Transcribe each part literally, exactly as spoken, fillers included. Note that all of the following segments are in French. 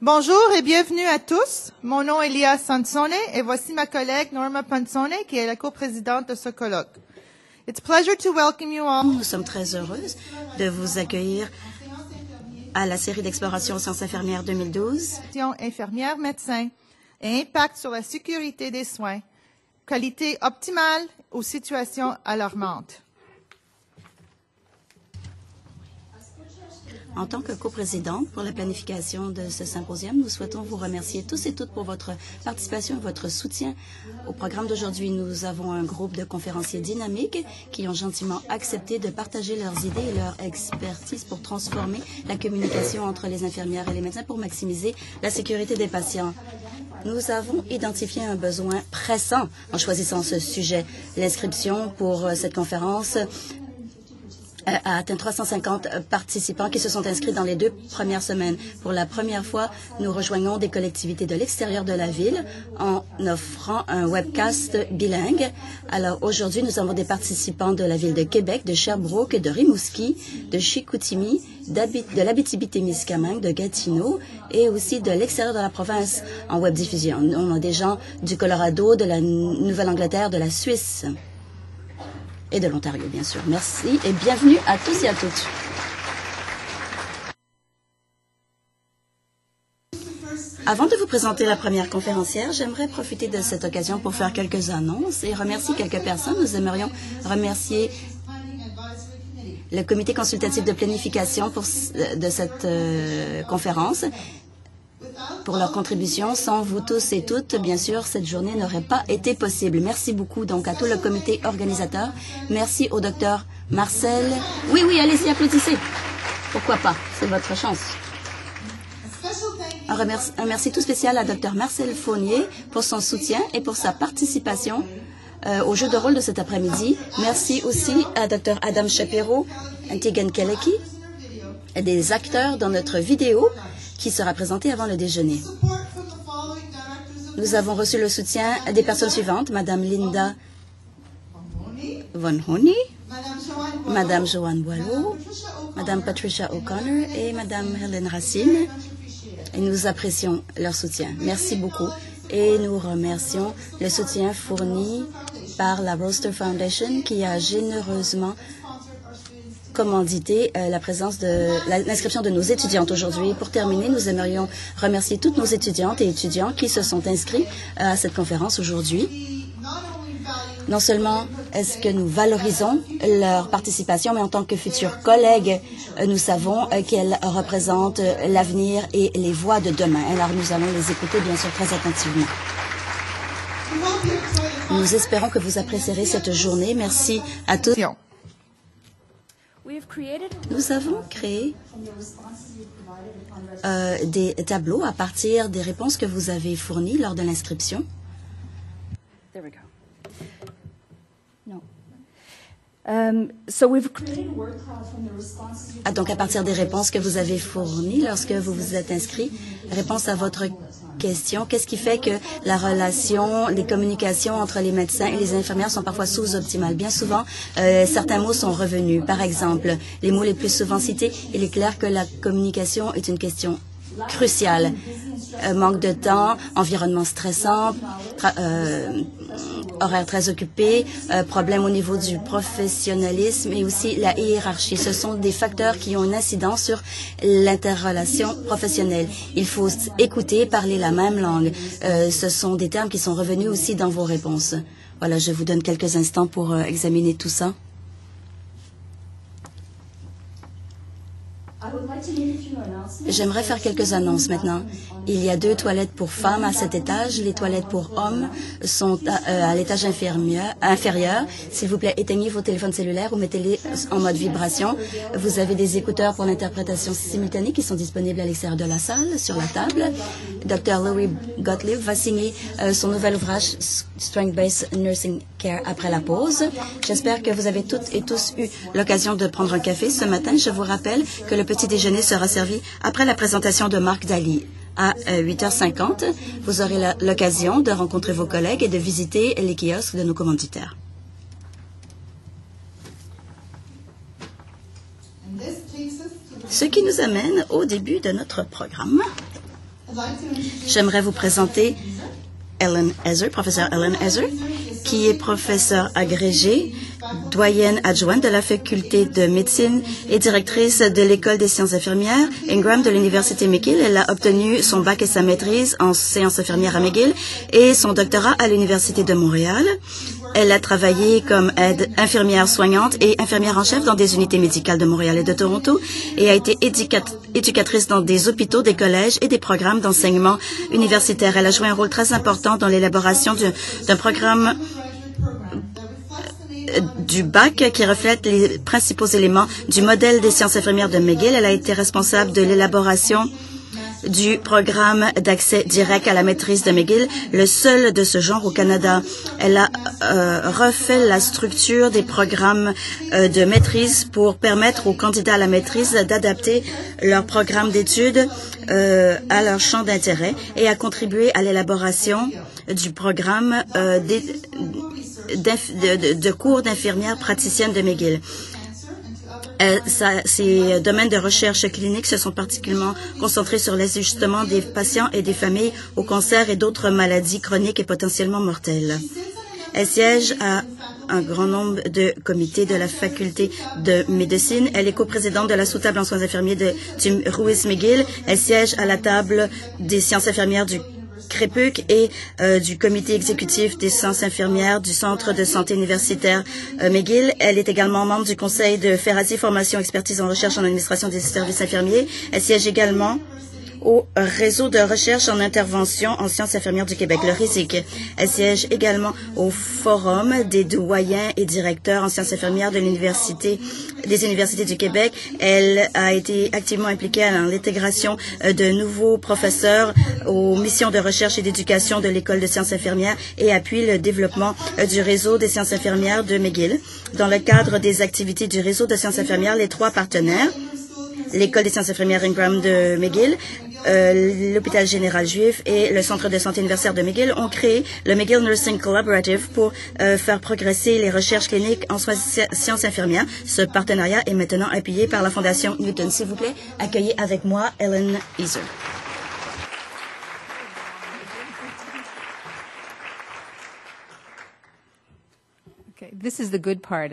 Bonjour et bienvenue à tous. Mon nom est Lia Sansone et voici ma collègue Norma Pansone qui est la coprésidente de ce colloque. It's a pleasure to welcome you all. Nous sommes très heureuses de vous accueillir à la série d'exploration aux sciences infirmières deux mille douze. Infirmières, médecins et impact sur la sécurité des soins, qualité optimale aux situations alarmantes. En tant que coprésidente pour la planification de ce symposium, nous souhaitons vous remercier tous et toutes pour votre participation et votre soutien. Au programme d'aujourd'hui, nous avons un groupe de conférenciers dynamiques qui ont gentiment accepté de partager leurs idées et leur expertise pour transformer la communication entre les infirmières et les médecins pour maximiser la sécurité des patients. Nous avons identifié un besoin pressant en choisissant ce sujet. L'inscription pour cette conférence a atteint trois cent cinquante participants qui se sont inscrits dans les deux premières semaines. Pour la première fois, nous rejoignons des collectivités de l'extérieur de la ville en offrant un webcast bilingue. Alors aujourd'hui, nous avons des participants de la ville de Québec, de Sherbrooke, de Rimouski, de Chicoutimi, de l'Abitibi-Témiscamingue, de Gatineau et aussi de l'extérieur de la province en webdiffusion. On a des gens du Colorado, de la Nouvelle-Angleterre, de la Suisse et de l'Ontario, bien sûr. Merci et bienvenue à tous et à toutes. Avant de vous présenter la première conférencière, j'aimerais profiter de cette occasion pour faire quelques annonces et remercier quelques personnes. Nous aimerions remercier le comité consultatif de planification pour, de cette euh, conférence pour leur contribution. Sans vous tous et toutes, bien sûr, cette journée n'aurait pas été possible. Merci beaucoup donc à tout le comité organisateur. Merci au docteur Marcel. Oui, oui, allez-y, applaudissez. Pourquoi pas? C'est votre chance. Un, remercie, un merci tout spécial à docteur Marcel Fournier pour son soutien et pour sa participation euh, au jeu de rôle de cet après-midi. Merci aussi à docteur Adam Shapiro, Antigan Keleki, des acteurs dans notre vidéo qui sera présenté avant le déjeuner. Nous avons reçu le soutien des personnes suivantes, Madame Linda Von Honey, Madame Joanne Boileau, Madame Patricia O'Connor et Madame Hélène Racine. Et nous apprécions leur soutien. Merci beaucoup. Et nous remercions le soutien fourni par la Roster Foundation qui a généreusement commandité euh, la présence de l'inscription de nos étudiantes aujourd'hui. Pour terminer, nous aimerions remercier toutes nos étudiantes et étudiants qui se sont inscrits euh, à cette conférence aujourd'hui. Non seulement est-ce que nous valorisons leur participation, mais en tant que futurs collègues, euh, nous savons euh, qu'elles représentent euh, l'avenir et les voix de demain. Alors nous allons les écouter bien sûr très attentivement. Nous espérons que vous apprécierez cette journée. Merci à tous. Nous avons créé euh, des tableaux à partir des réponses que vous avez fournies lors de l'inscription. Um, so we've... ah, donc, à partir des réponses que vous avez fournies lorsque vous vous êtes inscrit, réponse à votre question, qu'est-ce qui fait que la relation, les communications entre les médecins et les infirmières sont parfois sous-optimales? Bien souvent, euh, certains mots sont revenus. Par exemple, les mots les plus souvent cités, il est clair que la communication est une question cruciale. Euh, manque de temps, environnement stressant, euh, horaire très occupé, euh, problème au niveau du professionnalisme et aussi la hiérarchie. Ce sont des facteurs qui ont une incidence sur l'interrelation professionnelle. Il faut écouter, parler la même langue. Euh, ce sont des termes qui sont revenus aussi dans vos réponses. Voilà, je vous donne quelques instants pour euh, examiner tout ça. J'aimerais faire quelques annonces maintenant. Il y a deux toilettes pour femmes à cet étage. Les toilettes pour hommes sont à, euh, à l'étage inférieur. S'il vous plaît, éteignez vos téléphones cellulaires ou mettez-les en mode vibration. Vous avez des écouteurs pour l'interprétation simultanée qui sont disponibles à l'extérieur de la salle, sur la table. docteur Louis Gottlieb va signer euh, son nouvel ouvrage Strength-Based Nursing Care après la pause. J'espère que vous avez toutes et tous eu l'occasion de prendre un café ce matin. Je vous rappelle que le petit déjeuner sera servi après la présentation de Marc Daly. À huit heures cinquante, vous aurez l'occasion de rencontrer vos collègues et de visiter les kiosques de nos commanditaires. Ce qui nous amène au début de notre programme. J'aimerais vous présenter Ellen Ezer, professeur Ellen Ezer, qui est professeure agrégée, doyenne adjointe de la faculté de médecine et directrice de l'école des sciences infirmières Ingram de l'université McGill. Elle a obtenu son bac et sa maîtrise en sciences infirmières à McGill et son doctorat à l'université de Montréal. Elle a travaillé comme aide infirmière soignante et infirmière en chef dans des unités médicales de Montréal et de Toronto et a été éducat éducatrice dans des hôpitaux, des collèges et des programmes d'enseignement universitaire. Elle a joué un rôle très important dans l'élaboration d'un programme du bac qui reflète les principaux éléments du modèle des sciences infirmières de McGill. Elle a été responsable de l'élaboration du programme d'accès direct à la maîtrise de McGill, le seul de ce genre au Canada. Elle a euh, refait la structure des programmes euh, de maîtrise pour permettre aux candidats à la maîtrise d'adapter leur programme d'études euh, à leur champ d'intérêt et a contribué à l'élaboration du programme euh, des, de, de, de cours d'infirmières praticiennes de McGill. Euh, ça, ces domaines de recherche clinique se sont particulièrement concentrés sur l'ajustement des patients et des familles au cancer et d'autres maladies chroniques et potentiellement mortelles. Elle siège à un grand nombre de comités de la faculté de médecine. Elle est coprésidente de la sous-table en soins infirmiers de, du Ruiz McGill. Elle siège à la table des sciences infirmières du Crépuc et euh, du comité exécutif des sciences infirmières du Centre de santé universitaire euh, McGill. Elle est également membre du conseil de Ferrazzi Formation, Expertise en recherche en administration des services infirmiers. Elle siège également au réseau de recherche en intervention en sciences infirmières du Québec, le R I S I C. Elle siège également au forum des doyens et directeurs en sciences infirmières de l'université, des universités du Québec. Elle a été activement impliquée dans l'intégration de nouveaux professeurs aux missions de recherche et d'éducation de l'école de sciences infirmières et appuie le développement du réseau des sciences infirmières de McGill. Dans le cadre des activités du réseau de sciences infirmières, les trois partenaires, l'école des sciences infirmières Ingram de McGill, euh, l'hôpital général juif et le centre de santé universitaire de McGill ont créé le McGill Nursing Collaborative pour euh, faire progresser les recherches cliniques en sciences infirmières. Ce partenariat est maintenant appuyé par la Fondation Newton. S'il vous plaît, accueillez avec moi Ellen Ezer. Okay, this is the good part.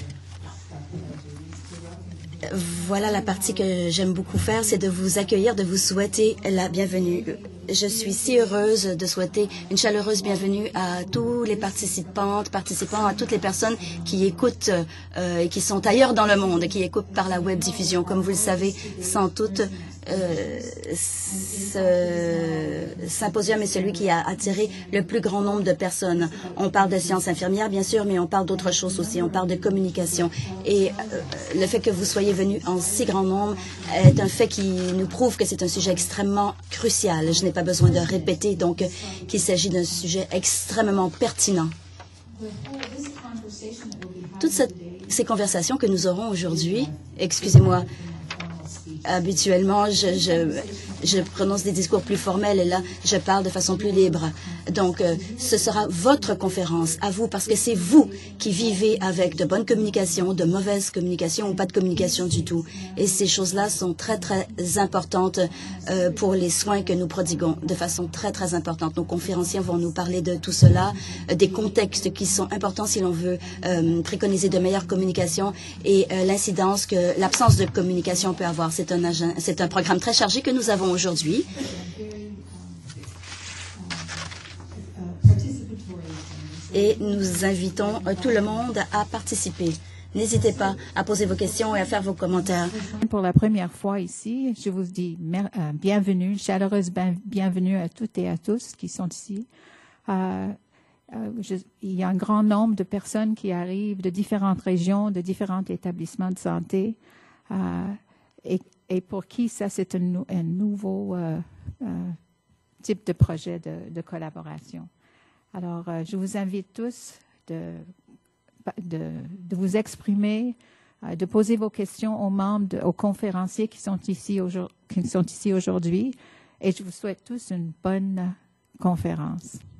Voilà la partie que j'aime beaucoup faire, c'est de vous accueillir, de vous souhaiter la bienvenue. Je suis si heureuse de souhaiter une chaleureuse bienvenue à tous les participantes, participants, à toutes les personnes qui écoutent euh, et qui sont ailleurs dans le monde, qui écoutent par la web diffusion. Comme vous le savez, sans doute, euh, ce symposium est celui qui a attiré le plus grand nombre de personnes. On parle de sciences infirmières, bien sûr, mais on parle d'autres choses aussi. On parle de communication. Et euh, le fait que vous soyez venus en si grand nombre est un fait qui nous prouve que c'est un sujet extrêmement crucial. Je n'ai pas besoin de répéter, donc, qu'il s'agit d'un sujet extrêmement pertinent. Toutes cette, ces conversations que nous aurons aujourd'hui, excusez-moi, habituellement, je, je, je prononce des discours plus formels et là, je parle de façon plus libre. Donc, euh, ce sera votre conférence à vous parce que c'est vous qui vivez avec de bonnes communications, de mauvaises communications ou pas de communication du tout. Et ces choses-là sont très, très importantes euh, pour les soins que nous prodiguons, de façon très, très importante. Nos conférenciers vont nous parler de tout cela, euh, des contextes qui sont importants si l'on veut euh, préconiser de meilleures communications et euh, l'incidence que l'absence de communication peut avoir. C'est un, c'est un programme très chargé que nous avons aujourd'hui. Et nous invitons euh, tout le monde à participer. N'hésitez pas à poser vos questions et à faire vos commentaires. Pour la première fois ici, je vous dis mer- euh, bienvenue, chaleureuse ben- bienvenue à toutes et à tous qui sont ici. Euh, euh, je, il y a un grand nombre de personnes qui arrivent de différentes régions, de différents établissements de santé, euh, et, et pour qui ça, c'est un, un nouveau euh, euh, type de projet de, de collaboration. Alors, euh, je vous invite tous de, de, de vous exprimer, euh, de poser vos questions aux membres, de, aux conférenciers qui sont ici aujourd'hui, qui sont ici aujourd'hui, et je vous souhaite tous une bonne conférence.